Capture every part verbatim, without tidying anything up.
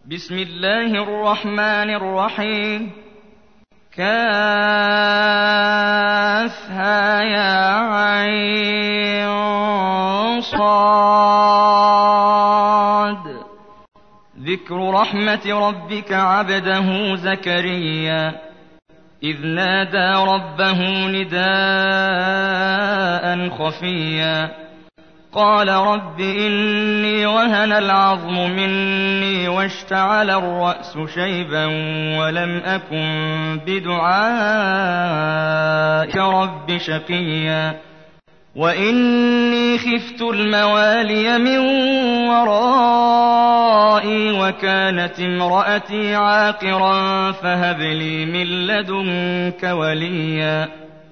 بسم الله الرحمن الرحيم. كافها يا عين صاد. ذكر رحمة ربك عبده زكريا إذ نادى ربه نداء خفيا قال رب إني وهن العظم مني واشتعل الرأس شيبا ولم أكن بدعائك رب شقيا وإني خفت الموالي من ورائي وكانت امرأتي عاقرا فهب لي من لدنك وليا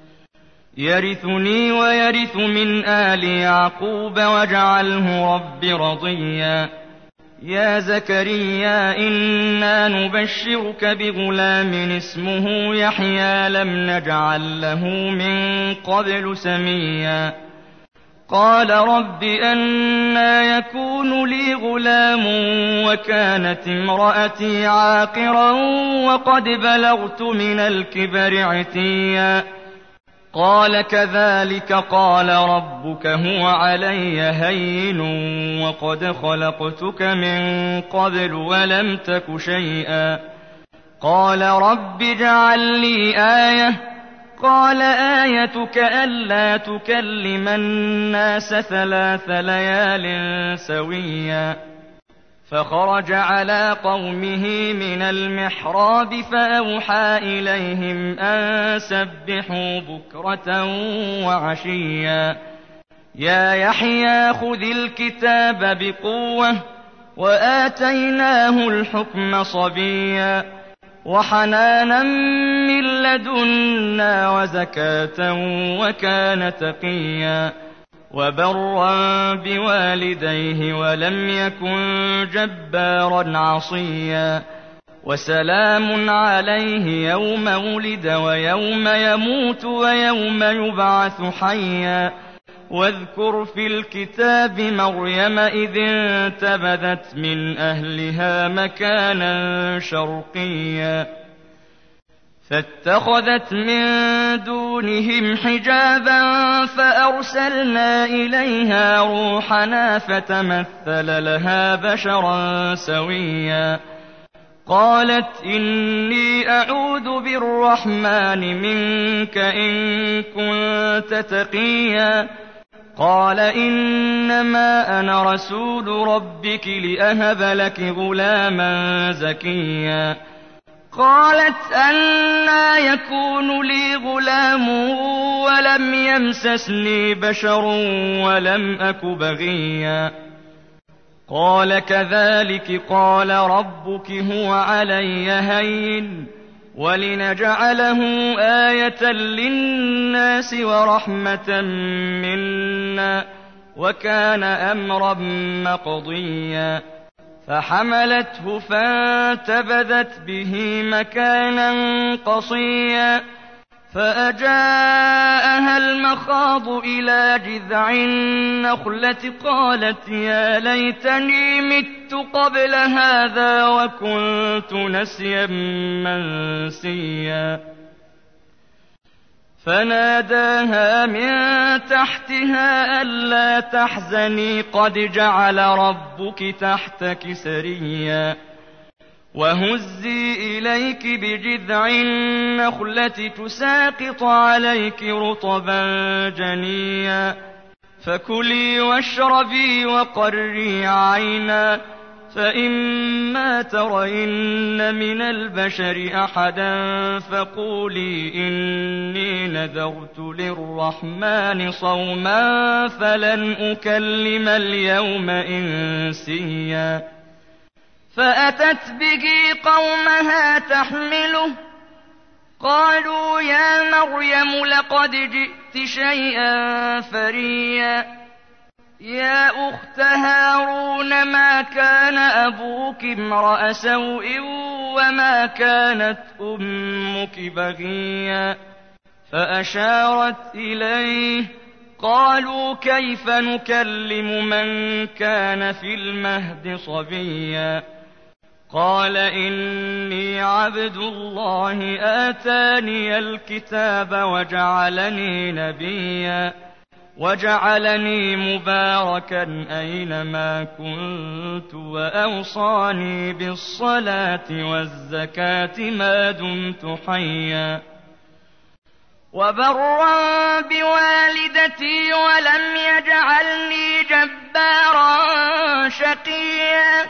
يرثني ويرث من آل يعقوب واجعله رب رضيا. يا زكريا إنا نبشرك بغلام اسمه يحيى لم نجعل له من قبل سميا قال رب أنى يكون لي غلام وكانت امرأتي عاقرا وقد بلغت من الكبر عتيا قال كذلك قال ربك هو علي هين وقد خلقتك من قبل ولم تك شيئا قال رب اجعل لي آية قال آيتك ألا تكلم الناس ثلاث ليال سويا فخرج على قومه من المحراب فأوحى إليهم أن سبحوا بكرة وعشيا يا يحيى خذ الكتاب بقوة وآتيناه الحكم صبيا وحنانا من لدنا وزكاة وكان تقيا وبرا بوالديه ولم يكن جبارا عصيا وسلام عليه يوم ولد ويوم يموت ويوم يبعث حيا واذكر في الكتاب مريم إذ انتبذت من أهلها مكانا شرقيا فاتخذت من دونهم حجابا فأرسلنا إليها روحنا فتمثل لها بشرا سويا قالت إني أعوذ بالرحمن منك إن كنت تقيا قال إنما أنا رسول ربك لأهب لك غلاما زكيا قالت أنى يكون لي غلام ولم يمسسني بشر ولم أك بغيا قال كذلك قال ربك هو علي هين ولنجعله آية للناس ورحمة منا وكان أمرا مقضيا فحملته فانتبذت به مكانا قصيا فأجاءها المخاض إلى جذع النخلة قالت يا ليتني مت قبل هذا وكنت نسيا منسيا فناداها من تحتها ألا تحزني قد جعل ربك تحتك سريا وهزي إليك بجذع النخلة تساقط عليك رطبا جنيا فكلي واشربي وقري عينا فإما ترين من البشر أحدا فقولي إني نذرت للرحمن صوما فلن أكلم اليوم إنسيا فأتت به قومها تحمله قالوا يا مريم لقد جئت شيئا فريا يا أخت هارون ما كان أبوك امرأ سوء وما كانت أمك بغيا فأشارت إليه قالوا كيف نكلم من كان في المهد صبيا قال إني عبد الله آتاني الكتاب وجعلني نبيا وجعلني مباركا أينما كنت وأوصاني بالصلاة والزكاة ما دمت حيا وبرا بوالدتي ولم يجعلني جبارا شقيا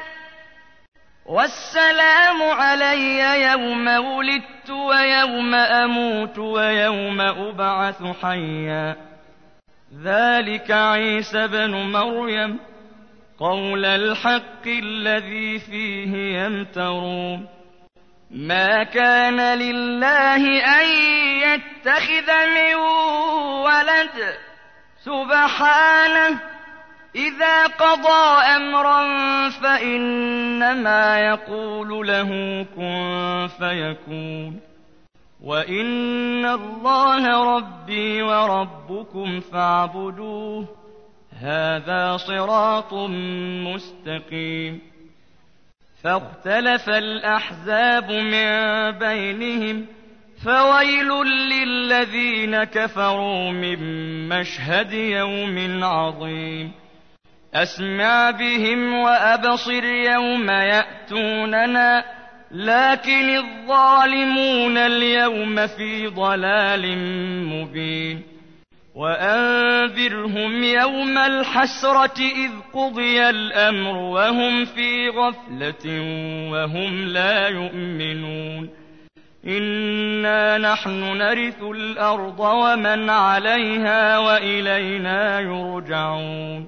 والسلام علي يوم ولدت ويوم أموت ويوم أبعث حيا ذلك عيسى بن مريم قول الحق الذي فيه يمترون ما كان لله أن يتخذ من ولد سبحانه إذا قضى أمرا فإنما يقول له كن فيكون وإن الله ربي وربكم فاعبدوه هذا صراط مستقيم فاختلف الأحزاب من بينهم فويل للذين كفروا من مشهد يوم عظيم أسمع بهم وأبصر يوم يأتوننا لكن الظالمون اليوم في ضلال مبين وأنذرهم يوم الحسرة إذ قضي الأمر وهم في غفلة وهم لا يؤمنون إنا نحن نرث الأرض ومن عليها وإلينا يرجعون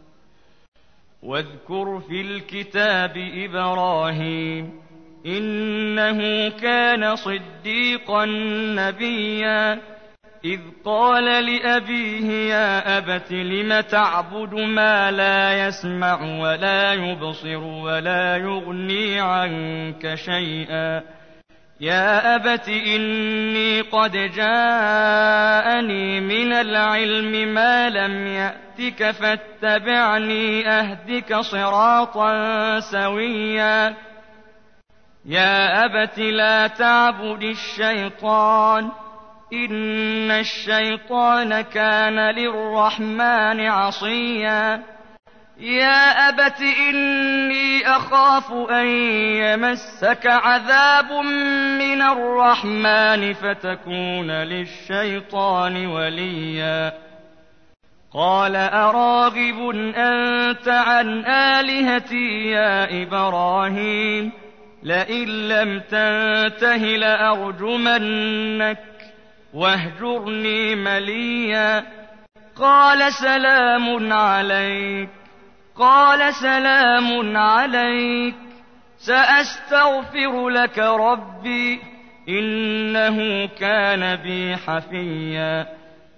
واذكر في الكتاب إبراهيم إنه كان صديقا نبيا إذ قال لأبيه يا أبت لم تعبد ما لا يسمع ولا يبصر ولا يغني عنك شيئا يا أبت إني قد جاءني من العلم ما لم يأتك فاتبعني أهدك صراطا سويا يا أبت لا تعبد الشيطان إن الشيطان كان للرحمن عصيا يا أبت إني أخاف أن يمسك عذاب من الرحمن فتكون للشيطان وليا قال أراغب أنت عن آلهتي يا إبراهيم لئن لم تنته لأرجمنك واهجرني مليا قال سلام عليك قال سلام عليك سأستغفر لك ربي إنه كان بي حفيا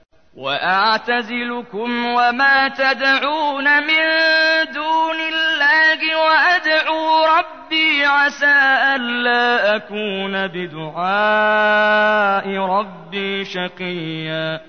وأعتزلكم وما تدعون من دون الله وأدعو ربي عسى ألا أكون بدعاء ربي شقيا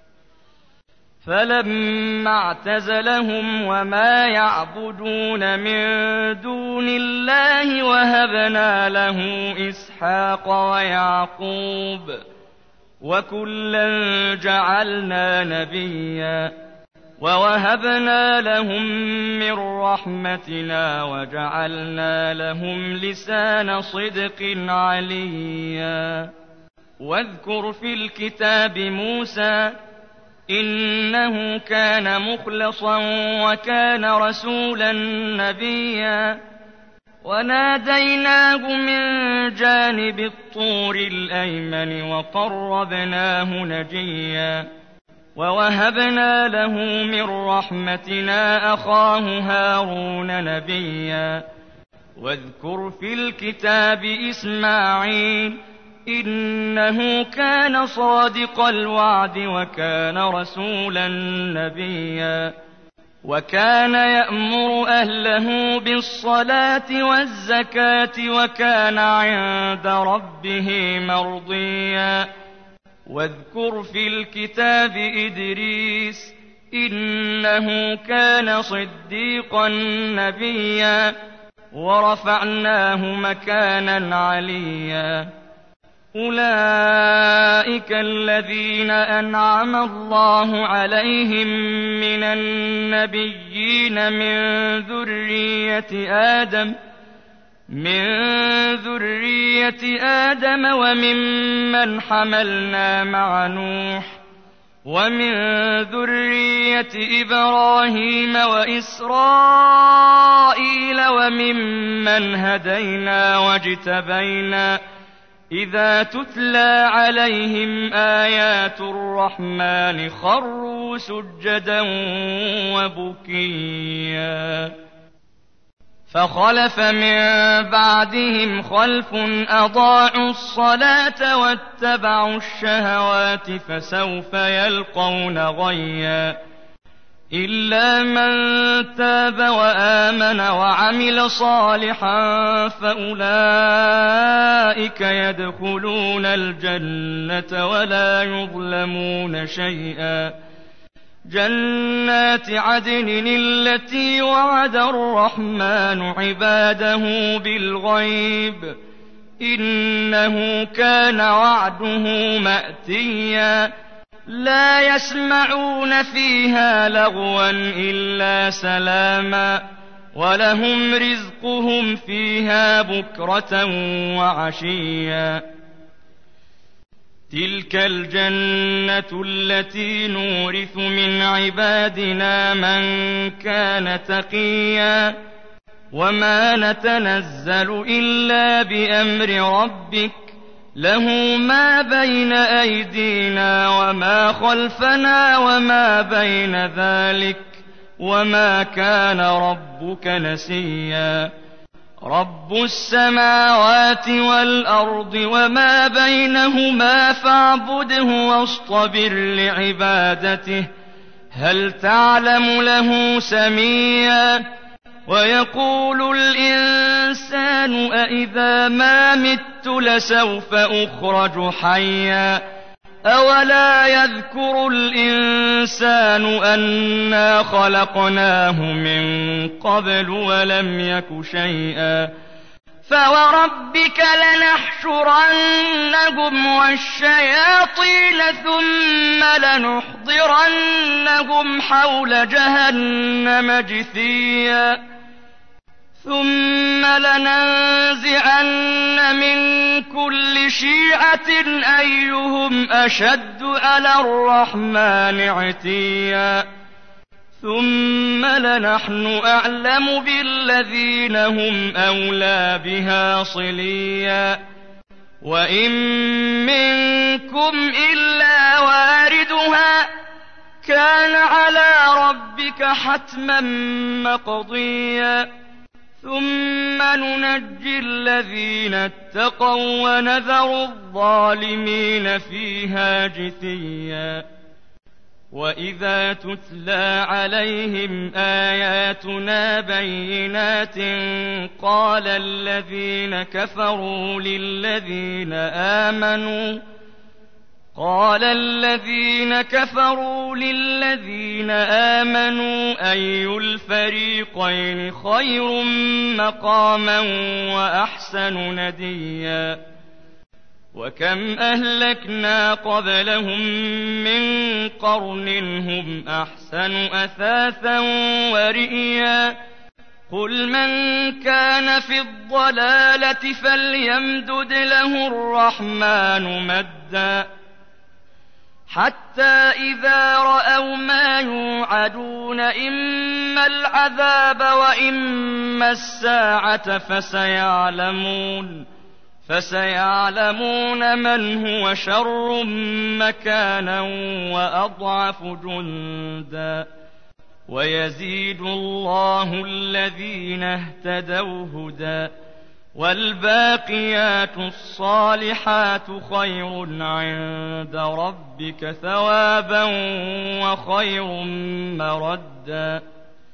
فلما اعتزلهم وما يعبدون من دون الله وهبنا له إسحاق ويعقوب وكلا جعلنا نبيا ووهبنا لهم من رحمتنا وجعلنا لهم لسان صدق عليا واذكر في الكتاب موسى إنه كان مخلصا وكان رسولا نبيا وناديناه من جانب الطور الأيمن وقربناه نجيا ووهبنا له من رحمتنا أخاه هارون نبيا واذكر في الكتاب إسماعيل إنه كان صادق الوعد وكان رسولا نبيا وكان يأمر أهله بالصلاة والزكاة وكان عند ربه مرضيا واذكر في الكتاب إدريس إنه كان صديقا نبيا ورفعناه مكانا عليا أولئك الذين أنعم الله عليهم من النبيين من ذرية آدم من ذرية آدم وممن حملنا مع نوح ومن ذرية إبراهيم وإسرائيل وممن هدينا واجتبينا إذا تتلى عليهم آيات الرحمن خروا سجدا وبكيا فخلف من بعدهم خلف أضاعوا الصلاة واتبعوا الشهوات فسوف يلقون غيا إلا من تاب وآمن وعمل صالحا فأولئك يدخلون الجنة ولا يظلمون شيئا جنات عدن التي وعد الرحمن عباده بالغيب إنه كان وعده مأتيا لا يسمعون فيها لغوا إلا سلاما ولهم رزقهم فيها بكرة وعشيا تلك الجنة التي نورث من عبادنا من كان تقيا وما نتنزل إلا بأمر ربك له ما بين أيدينا وما خلفنا وما بين ذلك وما كان ربك نسيا رب السماوات والأرض وما بينهما فاعبده واصطبر لعبادته هل تعلم له سميا ويقول الإنسان أإذا ما مت لسوف أخرج حيا أولا يذكر الإنسان أنا خلقناه من قبل ولم يك شيئا فوربك لنحشرنهم والشياطين ثم لنحضرنهم حول جهنم جثيا ثم لننزعن من كل شيعة أيهم أشد على الرحمن عتيا ثم لنحن أعلم بالذين هم أولى بها صليا وإن منكم إلا واردها كان على ربك حتما مقضيا ثم ننجي الذين اتقوا ونذر الظالمين فيها جثيا وإذا تتلى عليهم آياتنا بينات قال الذين كفروا للذين آمنوا قال الذين كفروا للذين آمنوا أي الفريقين خير مقاما وأحسن نديا وكم أهلكنا قبلهم من قرن هم أحسن أثاثا ورئيا قل من كان في الضلالة فليمدد له الرحمن مدا حتى إذا رأوا ما يوعدون إما العذاب وإما الساعة فسيعلمون فسيعلمون من هو شر مكانا وأضعف جندا ويزيد الله الذين اهتدوا هدى والباقيات الصالحات خير عند ربك ثوابا وخير مردا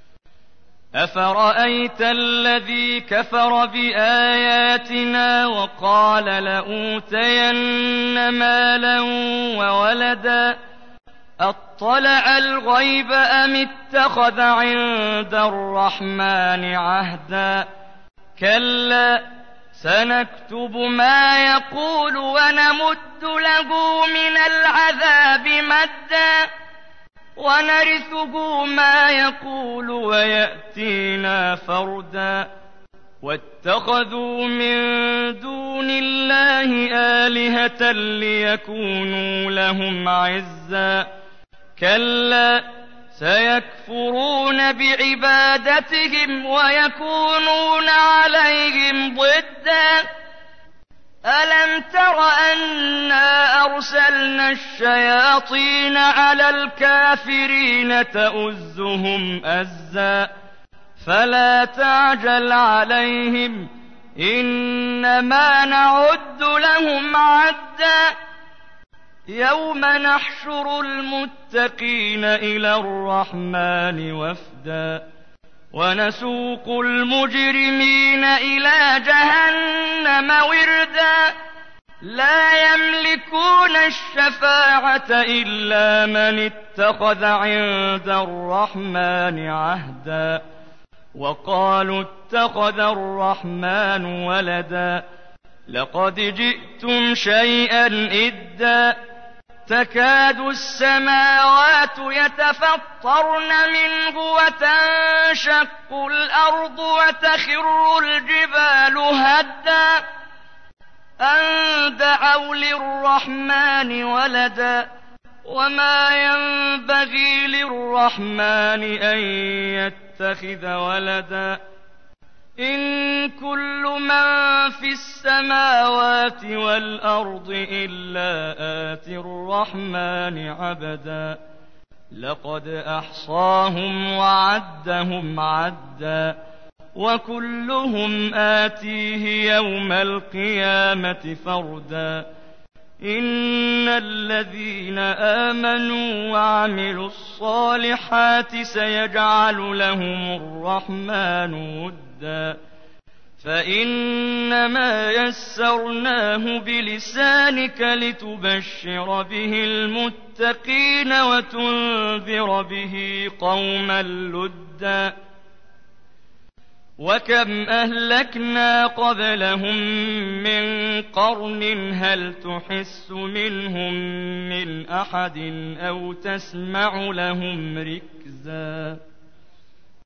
أفرأيت الذي كفر بآياتنا وقال لأوتين مالا وولدا أطلع الغيب أم اتخذ عند الرحمن عهدا كلا سنكتب ما يقول ونمد له من العذاب مدا ونرثه ما يقول ويأتينا فردا واتخذوا من دون الله آلهة ليكونوا لهم عزا كلا سيكفرون بعبادتهم ويكونون عليهم ضدا ألم تر أنا أرسلنا الشياطين على الكافرين تؤزهم أزا فلا تعجل عليهم إنما نعد لهم عدا يوم نحشر المتقين إلى الرحمن وفدا ونسوق المجرمين إلى جهنم وردا لا يملكون الشفاعة إلا من اتخذ عند الرحمن عهدا وقالوا اتخذ الرحمن ولدا لقد جئتم شيئا إدا تكاد السماوات يتفطرن منه وتنشق الأرض وتخر الجبال هدا أن دعوا للرحمن ولدا وما ينبغي للرحمن أن يتخذ ولدا إن كل من في السماوات والأرض إلا آتي الرحمن عبدا لقد أحصاهم وعدهم عدا وكلهم آتيه يوم القيامة فردا إن الذين آمنوا وعملوا الصالحات سيجعل لهم الرحمن ودا فإنما يسرناه بلسانك لتبشر به المتقين وتنذر به قوما لدا وكم أهلكنا قبلهم من قرن هل تحس منهم من أحد أو تسمع لهم ركزا